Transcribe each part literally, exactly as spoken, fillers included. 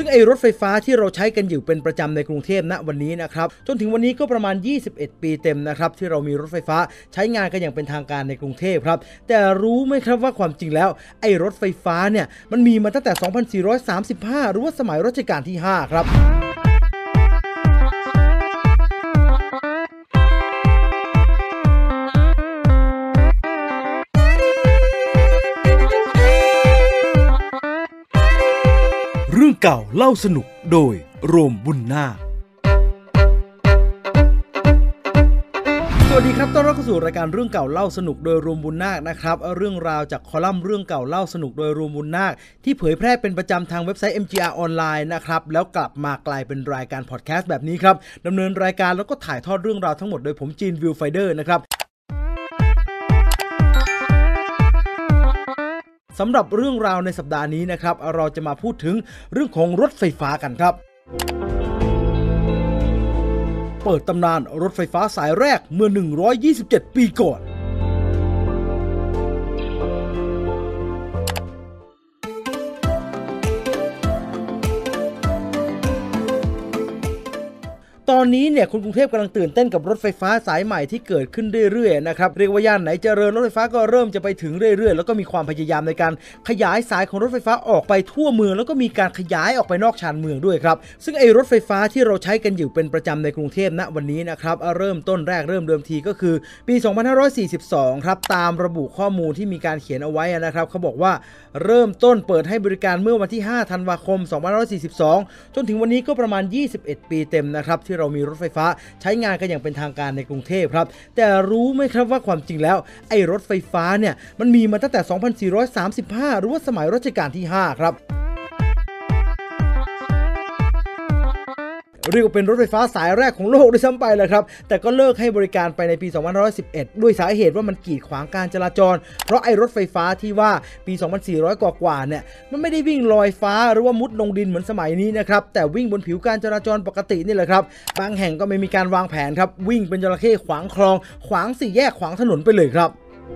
ซึ่งไอ้รถไฟฟ้าที่เราใช้กันอยู่เป็นประจำในกรุงเทพณวันนี้นะครับจนถึงวันนี้ก็ประมาณยี่สิบเอ็ดปีเต็มนะครับที่เรามีรถไฟฟ้าใช้งานกันอย่างเป็นทางการในกรุงเทพครับแต่รู้ไหมครับว่าความจริงแล้วไอ้รถไฟฟ้าเนี่ยมันมีมาตั้งแต่สองพันสี่ร้อยสามสิบห้าหรือว่าสมัยรัชกาลที่ห้าครับเรื่องเก่าเล่าสนุกโดยโรมบุญนาคสวัสดีครับต้อนรับเข้าสู่รายการเรื่องเก่าเล่าสนุกโดยโรมบุญนาคนะครับเรื่องราวจากคอลัมน์เรื่องเก่าเล่าสนุกโดยโรมบุญนาคที่เผยแพร่เป็นประจำทางเว็บไซต์ เอ็ม จี อาร์ ออนไลน์นะครับแล้วกลับมากลายเป็นรายการพอดแคสต์แบบนี้ครับดำเนินรายการแล้วก็ถ่ายทอดเรื่องราวทั้งหมดโดยผมจีนวิวไฟเดอร์นะครับสำหรับเรื่องราวในสัปดาห์นี้นะครับเราจะมาพูดถึงเรื่องของรถไฟฟ้ากันครับเปิดตำนานรถไฟฟ้าสายแรกเมื่อหนึ่งร้อยยี่สิบเจ็ดปีก่อนตอนนี้เนี่ยคนกรุงเทพกำลังตื่นเต้นกับรถไฟฟ้าสายใหม่ที่เกิดขึ้นเรื่อยๆนะครับเรียกว่าย่านไหนเจริญรถไฟฟ้าก็เริ่มจะไปถึงเรื่อยๆแล้วก็มีความพยายามในการขยายสายของรถไฟฟ้าออกไปทั่วเมืองแล้วก็มีการขยายออกไปนอกชานเมืองด้วยครับซึ่งไอ้รถไฟฟ้าที่เราใช้กันอยู่เป็นประจำในกรุงเทพณวันนี้นะครับเริ่มต้นแรกเริ่มเดิมทีก็คือปีสองพันห้าร้อยสี่สิบสองครับตามระบุข้อมูลที่มีการเขียนเอาไว้นะครับเขาบอกว่าเริ่มต้นเปิดให้บริการเมื่อวันที่ห้าธันวาคมสองพันห้าร้อยสี่สิบสองจนถึงวันนี้ก็ประมาณยี่สิบเอ็ดปีเต็มนะครับที่เรามีรถไฟฟ้าใช้งานกันอย่างเป็นทางการในกรุงเทพครับแต่รู้ไหมครับว่าความจริงแล้วไอ้รถไฟฟ้าเนี่ยมันมีมาตั้งแต่สองพันสี่ร้อยสามสิบห้าหรือว่าสมัยรัชกาลที่ห้าครับเรียกว่าเป็นรถไฟฟ้าสายแรกของโลกด้วยซ้ำไปเลยครับแต่ก็เลิกให้บริการไปในปีสองพันห้าร้อยสิบเอ็ดด้วยสาเหตุว่ามันกีดขวางการจราจรเพราะไอ้รถไฟฟ้าที่ว่าปีสองพันสี่ร้อยกว่าๆเนี่ยมันไม่ได้วิ่งลอยฟ้าหรือว่ามุดลงดินเหมือนสมัยนี้นะครับแต่วิ่งบนผิวการจราจรปกตินี่แหละครับบางแห่งก็ไม่มีการวางแผนครับวิ่งเป็นจระเข้ขวางคลองขวางสี่แยกขวางถนนไปเลยครับ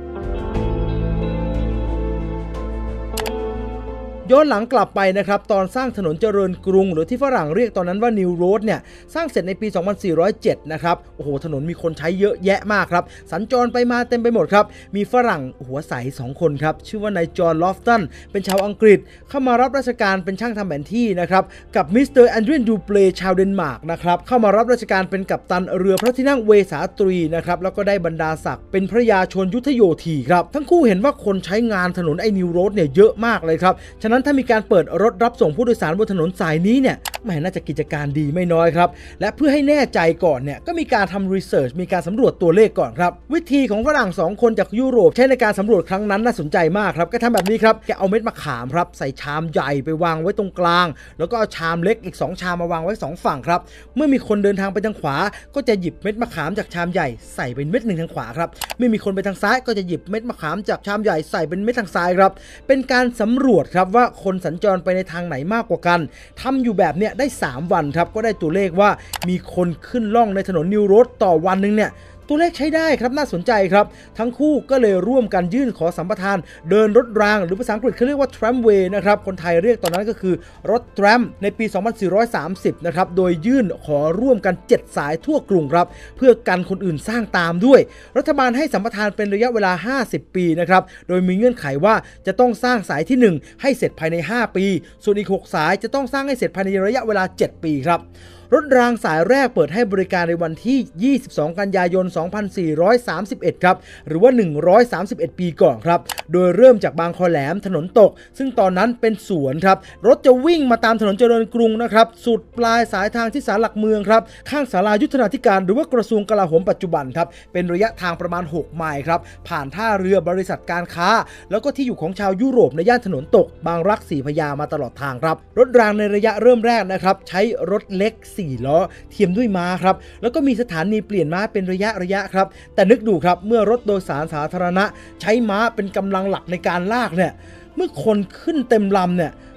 ย้อนหลังกลับไปนะครับตอนสร้างถนนเจริญกรุงหรือที่ฝรั่งเรียกตอนนั้นว่า New Road เนี่ยสร้างเสร็จในปีสองพันสี่ร้อยเจ็ดนะครับโอ้โหถนนมีคนใช้เยอะแยะมากครับสัญจรไปมาเต็มไปหมดครับมีฝรั่งหัวใสสองคนครับชื่อว่านายจอห์นลอฟตันเป็นชาวอังกฤษเข้ามารับราชการเป็นช่างทำแผนที่นะครับกับมิสเตอร์แอนดรีนดูเปลชาวเดนมาร์กนะครับเข้ามารับราชการเป็นกัปตันเรือพระที่นั่งเวสาตรีนะครับแล้วก็ได้บรรดาศักดิ์เป็นพระยาชนยุทธโยธีครับทั้งคู่เห็นว่าคนใช้งานถนนไอ้ New Road เนี่ยเยอะมากเลยครับฉะนั้นถ้ามีการเปิดรถรับส่งผู้โดยสารบนถนนสายนี้เนี่ยแหมน่าจะกิจการดีไม่น้อยครับและเพื่อให้แน่ใจก่อนเนี่ยก็มีการทำรีเสิร์ชมีการสำรวจตัวเลขก่อนครับวิธีของฝรั่งสองคนจากยุโรปใช้ในการสำรวจครั้งนั้นน่าสนใจมากครับก็ทำแบบนี้ครับแกเอาเม็ดมะขามครับใส่ชามใหญ่ไปวางไว้ตรงกลางแล้วก็เอาชามเล็กอีกสองชามมาวางไว้สองฝั่งครับเมื่อมีคนเดินทางไปทางขวาก็จะหยิบเม็ดมะขามจากชามใหญ่ใส่เป็นเม็ดหนึ่งทางขวาครับเมื่อมีคนไปทางซ้ายก็จะหยิบเม็ดมะขามจากชามใหญ่ใส่เป็นเม็ดทางซ้ายครับเป็นการสำรวจครับว่าคนสัญจรไปในทางไหนมากกว่ากันทำอยู่แบบเนี้ยได้สามวันครับก็ได้ตัวเลขว่ามีคนขึ้นล่องในถนนนิวโรดต่อวันนึงเนี่ยตัวเลขใช้ได้ครับน่าสนใจครับทั้งคู่ก็เลยร่วมกันยื่นขอสัมปทานเดินรถรางหรือภาษาอังกฤษเขาเรียกว่า tramway นะครับคนไทยเรียกตอนนั้นก็คือรถ tram ในปีสองพันสี่ร้อยสามสิบนะครับโดยยื่นขอร่วมกันเจ็ดสายทั่วกรุงครับเพื่อกันคนอื่นสร้างตามด้วยรัฐบาลให้สัมปทานเป็นระยะเวลาห้าสิบปีนะครับโดยมีเงื่อนไขว่าจะต้องสร้างสายที่หนึ่งให้เสร็จภายในห้าปีส่วนอีกหกสายจะต้องสร้างให้เสร็จภายในระยะเวลาเจ็ดปีครับรถรางสายแรกเปิดให้บริการในวันที่ยี่สิบสองกันยายนสองพันสี่ร้อยสามสิบเอ็ดครับหรือว่าหนึ่งร้อยสามสิบเอ็ดปีก่อนครับโดยเริ่มจากบางคอแหลมถนนตกซึ่งตอนนั้นเป็นสวนครับรถจะวิ่งมาตามถนนเจริญกรุงนะครับสุดปลายสายทางที่ศาลหลักเมืองครับข้างศาลายุทธนาธิการหรือว่ากระทรวงกลาโหมปัจจุบันครับเป็นระยะทางประมาณหกไมล์ครับผ่านท่าเรือบริษัทการค้าแล้วก็ที่อยู่ของชาวยุโรปในย่านถนนตกบางรักสี่พญามาตลอดทางครับรถรางในระยะเริ่มแรกนะครับใช้รถเล็กสี่ล้อเทียมด้วยม้าครับแล้วก็มีสถานีเปลี่ยนม้าเป็นระยะระยะครับแต่นึกดูครับเมื่อรถโดยสารสาธารณะใช้ม้าเป็นกำลังหลักในการลากเนี่ยเมื่อคนขึ้นเต็มลำเนี่ย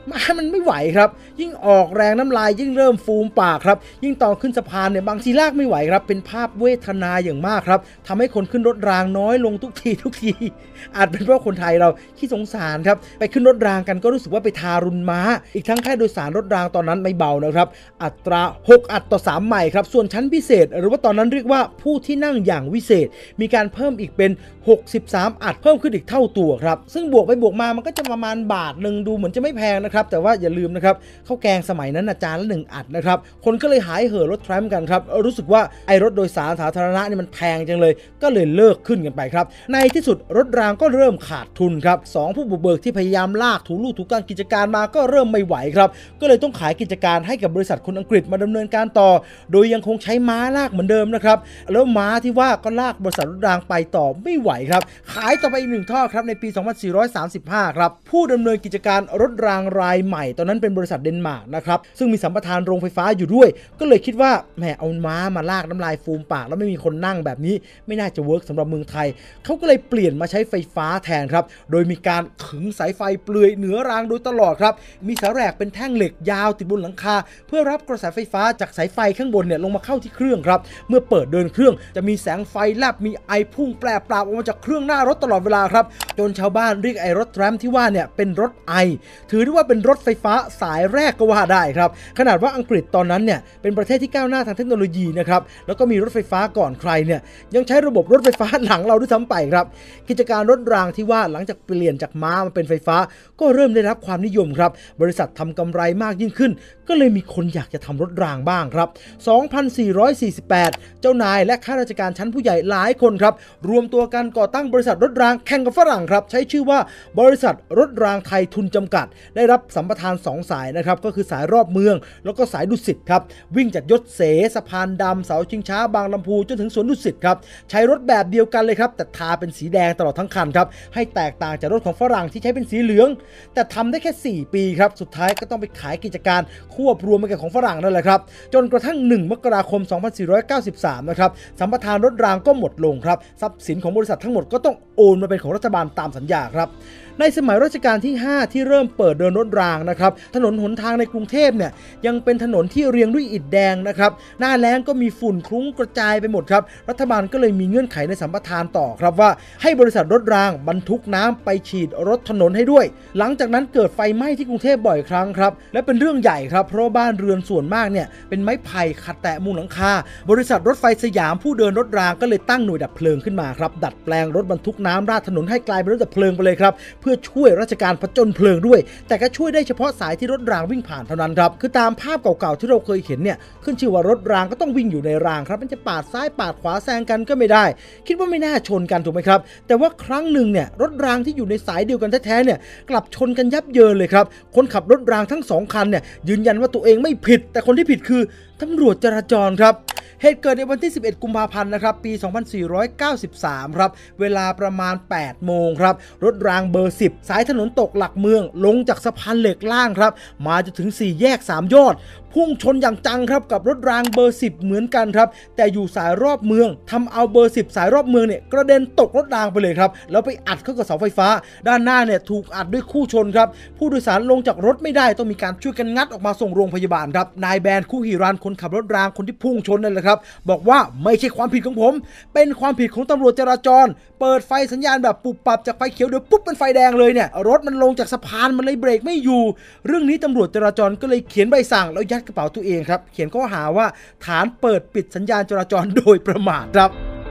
ม้ามันไม่ไหวครับยิ่งออกแรงน้ำลายยิ่งเริ่มฟูมปากครับยิ่งตอนขึ้นสะพานเนี่ยบางทีลากไม่ไหวครับเป็นภาพเวทนาอย่างมากครับทำให้คนขึ้นรถรางน้อยลงทุกทีทุกทีอาจเป็นเพราะคนไทยเราขี้สงสารครับไปขึ้นรถรางกันก็รู้สึกว่าไปทารุณม้าอีกทั้งค่าโดยสารรถรางตอนนั้นไม่เบานะครับอัตราหกอัตต่อสามใหม่ครับส่วนชั้นพิเศษหรือว่าตอนนั้นเรียกว่าผู้ที่นั่งอย่างวิเศษมีการเพิ่มอีกเป็นหกสิบสามอัตเพิ่มขึ้นอีกเท่าตัวครับซึ่งบวกไปบวกมามันก็จะประมาณบาทนึงดูเหมือนจะไม่แพงนะครับแต่ว่าอย่าลืมนะครับข้าวแกงสมัยนั้นจานละหนึ่งอัดนะครับคนก็เลยหายเห่อรถแทรมกันครับรู้สึกว่าไอ้รถโดยสารสาธารณะนี่มันแพงจังเลยก็เลยเลิกขึ้นกันไปครับในที่สุดรถรางก็เริ่มขาดทุนครับสองผู้บุกเบิกที่พยายามลากถูลู่ถูกการกิจการมาก็เริ่มไม่ไหวครับก็เลยต้องขายกิจการให้กับบริษัทคนอังกฤษมาดำเนินการต่อโดยยังคงใช้ม้าลากเหมือนเดิมนะครับแล้วม้าที่ว่าก็ลากบริษัทรถรางไปต่อไม่ไหวครับขายต่อไปอีกหนึ่งทอดครับในปีสองพันสี่ร้อยสามสิบห้าครับผู้ดำเนินกิจการรถรางรายใหม่ตอนนั้นเป็นบริษัทเดนมาร์กนะครับซึ่งมีสัมปทานโรงไฟฟ้าอยู่ด้วยก็เลยคิดว่าแหมเอาม้ามาลากน้ำลายฟูมปากแล้วไม่มีคนนั่งแบบนี้ไม่น่าจะเวิร์กสำหรับเมืองไทยเขาก็เลยเปลี่ยนมาใช้ไฟฟ้าแทนครับโดยมีการขึงสายไฟเปลือยเหนือรางโดยตลอดครับมีสายแรกเป็นแท่งเหล็กยาวติดบนหลังคาเพื่อรับกระแสไฟฟ้าจากสายไฟข้างบนเนี่ยลงมาเข้าที่เครื่องครับเมื่อเปิดเดินเครื่องจะมีแสงไฟแลบมีไอพุ่งแปรปราบออกมาจากเครื่องหน้ารถตลอดเวลาครับจนชาวบ้านเรียกไอรถแทรมที่ว่าเนี่ยเป็นรถไอถือได้ว่าเป็นรถไฟฟ้าสายแรกก็ว่าได้ครับขนาดว่าอังกฤษตอนนั้นเนี่ยเป็นประเทศที่ก้าวหน้าทางเทคโนโลยีนะครับแล้วก็มีรถไฟฟ้าก่อนใครเนี่ยยังใช้ระบบรถไฟฟ้าหลังเราด้วยซ้ำไปครับกิจการรถรางที่ว่าหลังจากเปลี่ยนจากม้ามาเป็นไฟฟ้าก็เริ่มได้รับความนิยมครับบริษัททำกำไรมากยิ่งขึ้นก็เลยมีคนอยากจะทำรถรางบ้างครับสองพันสี่ร้อยสี่สิบแปดเจ้านายและข้าราชการชั้นผู้ใหญ่หลายคนครับรวมตัวกันก่อตั้งบริษัทรถรางแข่งกับฝรั่งครับใช้ชื่อว่าบริษัทรถรางไทยทุนจำกัดได้รับสัมปทานสองสายนะครับก็คือสายรอบเมืองแล้วก็สายดุสิตครับวิ่งจากยศเสสะพานดำเสาชิงช้าบางลำพูจนถึงสวนดุสิตครับใช้รถแบบเดียวกันเลยครับแต่ทาเป็นสีแดงตลอดทั้งคันครับให้แตกต่างจากรถของฝรั่งที่ใช้เป็นสีเหลืองแต่ทำได้แค่สี่ปีครับสุดท้ายก็ต้องไปขายกิจการควบรวมกับของฝรั่งนั่นแหละครับจนกระทั่งหนึ่งมกราคมสองพันสี่ร้อยเก้าสิบสามนะครับสัมปทานรถรางก็หมดลงครับทรัพย์สินของบริษัททั้งหมดก็ต้องโอนมาเป็นของรัฐบาลตามสัญญาครับในสมัยรัชกาลที่ห้าที่เริ่มเปิดเดินรถรางนะครับถนนหนทางในกรุงเทพเนี่ยยังเป็นถนนที่เรียงด้วยอิฐแดงนะครับหน้าแล้งก็มีฝุ่นคลุ้งกระจายไปหมดครับรัฐบาลก็เลยมีเงื่อนไขในสัมปทานต่อครับว่าให้บริษัทรถรางบรรทุกน้ำไปฉีดรถถนนให้ด้วยหลังจากนั้นเกิดไฟไหม้ที่กรุงเทพบ่อยครั้งครับและเป็นเรื่องใหญ่ครับเพราะบ้านเรือนส่วนมากเนี่ยเป็นไม้ไผ่ขัดแตะมุงหลังคาบริษัทรถไฟสยามผู้เดินรถรางก็เลยตั้งหน่วยดับเพลิงขึ้นมาครับดัดแปลงรถบรรทุกน้ำราดถนนให้กลายเป็นรถดับเพลิงไปเลยครับเพื่อช่วยราชการผจญเพลิงด้วยแต่ก็ช่วยได้เฉพาะสายที่รถรางวิ่งผ่านเท่านั้นครับคือตามภาพเก่าๆที่เราเคยเห็นเนี่ยขึ้นชื่อว่ารถรางก็ต้องวิ่งอยู่ในรางครับมันจะปาดซ้ายปาดขวาแซงกันก็ไม่ได้คิดว่าไม่น่าชนกันถูกไหมครับแต่ว่าครั้งหนึ่งเนี่ยรถรางที่อยู่ในสายเดียวกันแท้ๆเนี่ยกลับชนกันยับเยินเลยครับคนขับรถรางทั้งสองคันเนี่ยยืนยันว่าตัวเองไม่ผิดแต่คนที่ผิดคือตำรวจจราจรครับเหตุเกิดในวันที่สิบเอ็ดกุมภาพันธ์นะครับปีสองพันสี่ร้อยเก้าสิบสามครับเวลาประมาณแปดโมงครับรถรางเบอร์สิบสายถนนตกหลักเมืองลงจากสะพานเหล็กล่างครับมาจนถึงสี่แยกสามยอดพุ่งชนอย่างจังครับกับรถรางเบอร์สิบเหมือนกันครับแต่อยู่สายรอบเมืองทำเอาเบอร์สิบสายรอบเมืองเนี่ยกระเด็นตกรถรางไปเลยครับแล้วไปอัดเข้ากับเสาไฟฟ้าด้านหน้าเนี่ยถูกอัดด้วยคู่ชนครับผู้โดยสารลงจากรถไม่ได้ต้องมีการช่วยกันงัดออกมาส่งโรงพยาบาลครับนายแบนคู่หิรันคนขับรถรางคนที่พุ่งชนนั่นแหละครับบอกว่าไม่ใช่ความผิดของผมเป็นความผิดของตำรวจจราจรเปิดไฟสัญญาณแบบปุบปับจากไฟเขียวเดี๋ยวปุ๊บเป็นไฟแดงเลยเนี่ยรถมันลงจากสะพานมันเลยเบรกไม่อยู่เรื่องนี้ตำรวจจราจรก็เลยเขียนใบสั่งแล้วยัดกระเป๋าตัวเองครับเขียนข้อหาว่าฐานเปิดปิดสัญญาณจราจรโดยประมาทครับ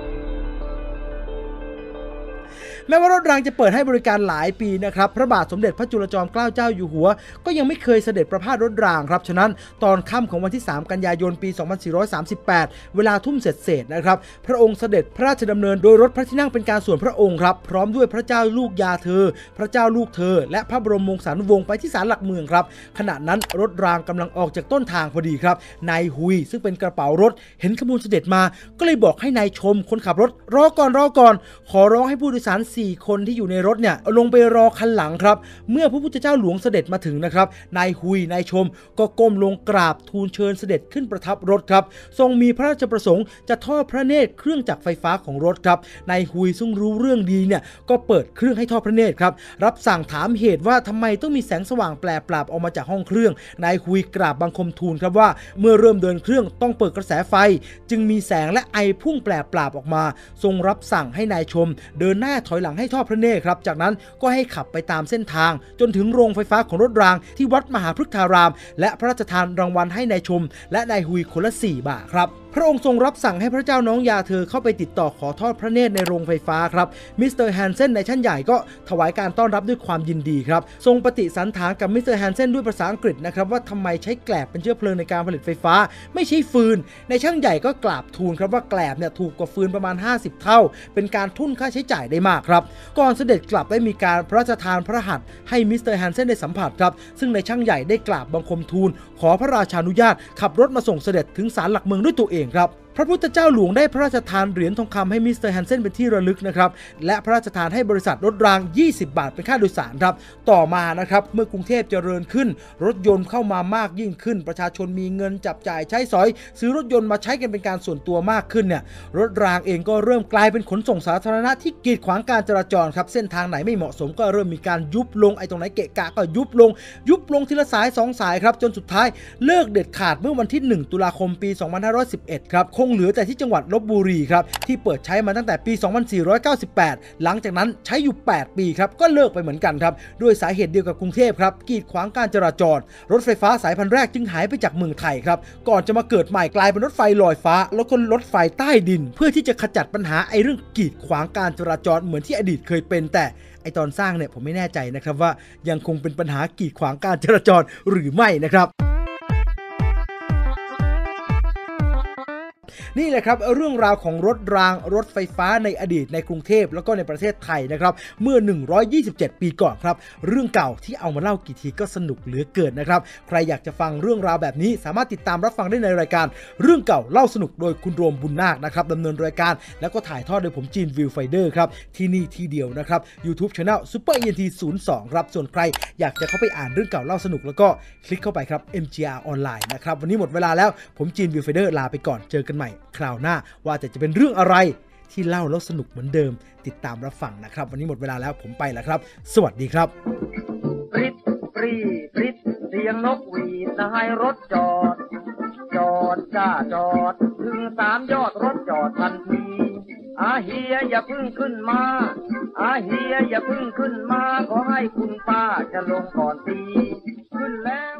แม้ว่ารถรางจะเปิดให้บริการหลายปีนะครับพระบาทสมเด็จพระจุลจอมเกล้าเจ้าอยู่หัวก็ยังไม่เคยเสด็จประพาสรถรางครับฉะนั้นตอนค่ำของวันที่สามกันยายนปีสองพันสี่ร้อยสามสิบแปดเวลาทุ่มเศษๆนะครับพระองค์เสด็จพระราชดำเนินโดยรถพระที่นั่งเป็นการส่วนพระองค์ครับพร้อมด้วยพระเจ้าลูกยาเธอพระเจ้าลูกเธอและพระบรมวงศานุวงศ์ไปที่ศาลหลักเมืองครับขณะนั้นรถรางกำลังออกจากต้นทางพอดีครับนายหุยซึ่งเป็นกระเป๋ารถเห็นขบวนเสด็จมาก็เลยบอกให้นายชมคนขับรถรอก่อนรอก่อนขอร้องให้ผู้โดยสารสี่คนที่อยู่ในรถเนี่ยลงไปรอคันหลังครับเมื่อพระพุทธเจ้าหลวงเสด็จมาถึงนะครับนายฮุยนายชมก็ก้มลงกราบทูลเชิญเสด็จขึ้นประทับรถครับทรงมีพระราชประสงค์จะทอดพระเนตรเครื่องจักรไฟฟ้าของรถครับนายฮุยซึ่งรู้เรื่องดีเนี่ยก็เปิดเครื่องให้ทอดพระเนตรครับรับสั่งถามเหตุว่าทำไมต้องมีแสงสว่างแปลปราบออกมาจากห้องเครื่องนายฮุยกราบบังคมทูลครับว่าเมื่อเริ่มเดินเครื่องต้องเปิดกระแสไฟจึงมีแสงและไอพุ่งแปลปราบออกมาทรงรับสั่งให้นายชมเดินหน้าถอยหลังให้ทอดพระเนตรครับจากนั้นก็ให้ขับไปตามเส้นทางจนถึงโรงไฟฟ้าของรถรางที่วัดมหาพฤกษารามและพระราชทานรางวัลให้นายชมและนายฮุยคนละสี่บาทครับพระองค์ทรงรับสั่งให้พระเจ้าน้องยาเธอเข้าไปติดต่อขอทอดพระเนตรในโรงไฟฟ้าครับมิสเตอร์แฮนเซนในชั้นใหญ่ก็ถวายการต้อนรับด้วยความยินดีครับทรงปฏิสันถานกับมิสเตอร์แฮนเซนด้วยภาษาอังกฤษนะครับว่าทำไมใช้แกลบเป็นเชื้อเพลิงในการผลิตไฟฟ้าไม่ใช่ฟืนในช่างใหญ่ก็กราบทูลครับว่าแกลบเนี่ยถูกกว่าฟืนประมาณห้าสิบเท่าเป็นการทุ่นค่าใช้จ่ายได้มากครับก่อนเสด็จกลับได้มีการพระราชทานพระหัตถ์ให้มิสเตอร์แฮนเซนได้สัมผัสครับซึ่งในช่างใหญ่ได้กราบบังคมทูลขอพระราชานุญาตขับรถมาส่งเสด็จถึงศาลหลักเมืองด้วยตัวเองครับพระพุทธเจ้าหลวงได้พระราชทานเหรียญทองคำให้มิสเตอร์แฮนเซนเป็นที่ระลึกนะครับและพระราชทานให้บริษัทรถรางยี่สิบบาทเป็นค่าโดยสารครับต่อมานะครับเมื่อกรุงเทพเจริญขึ้นรถยนต์เข้ามามากยิ่งขึ้นประชาชนมีเงินจับจ่ายใช้สอยซื้อรถยนต์มาใช้กันเป็นการส่วนตัวมากขึ้นเนี่ยรถรางเองก็เริ่มกลายเป็นขนส่งสาธารณะที่กีดขวางการจราจรครับเส้นทางไหนไม่เหมาะสมก็เริ่มมีการยุบลงไอ้ตรงไหนเกะกะก็ยุบลงยุบลงทีละสายสองสายครับจนสุดท้ายเลิกเด็ดขาดเมื่อวันที่หนึ่งตุลาคมปีสองพันห้าร้อยสิบเอ็ดครับคงเหลือแต่ที่จังหวัดลพบุรีครับที่เปิดใช้มาตั้งแต่ปีสองพันสี่ร้อยเก้าสิบแปดหลังจากนั้นใช้อยู่แปดปีครับก็เลิกไปเหมือนกันครับด้วยสาเหตุเดียวกับกรุงเทพครับกีดขวางการจราจรรถไฟฟ้าสายพันธุ์แรกจึงหายไปจากเมืองไทยครับก่อนจะมาเกิดใหม่กลายเป็นรถไฟลอยฟ้าแล้วก็รถไฟใต้ดินเพื่อที่จะขจัดปัญหาไอ้เรื่องกีดขวางการจราจรเหมือนที่อดีตเคยเป็นแต่ไอตอนสร้างเนี่ยผมไม่แน่ใจนะครับว่ายังคงเป็นปัญหากีดขวางการจราจรหรือไม่นะครับนี่แหละครับเรื่องราวของรถรางรถไฟฟ้าในอดีตในกรุงเทพแล้วก็ในประเทศไทยนะครับเมื่อหนึ่งร้อยยี่สิบเจ็ดปีก่อนครับเรื่องเก่าที่เอามาเล่ากี่ทีก็สนุกเหลือเกินนะครับใครอยากจะฟังเรื่องราวแบบนี้สามารถติดตามรับฟังได้ในรายการเรื่องเก่าเล่าสนุกโดยคุณโรมบุญนาคนะครับดำเนินรายการแล้วก็ถ่ายทอดโดยผมจีนวิวไฟเดอร์ครับที่นี่ที่เดียวนะครับ YouTube Channel Super อี เอ็น ที ศูนย์สองครับส่วนใครอยากจะเข้าไปอ่านเรื่องเก่าเล่าสนุกแล้วก็คลิกเข้าไปครับ เอ็ม จี อาร์ ออนไลน์นะครับวันนี้หมดเวลาแล้วผมจีนวิวไฟเดอร์ลาไปก่อนเจอกันใหม่คราวหน้าว่าแต่จะเป็นเรื่องอะไรที่เล่าแล้วสนุกเหมือนเดิมติดตามรับฟังนะครับวันนี้หมดเวลาแล้วผมไปแล้วครับสวัสดีครับปริดปรีปริดเสียงนกหวีดให้รถจอดจอดจ้าจอดถึงสามยอดรถจอดทันทีอาเฮียอย่าพึ่งขึ้นมาอาเฮียอย่าพึ่งขึ้นมาขอให้คุณป้าจะลงก่อนทีขึ้นแล้ว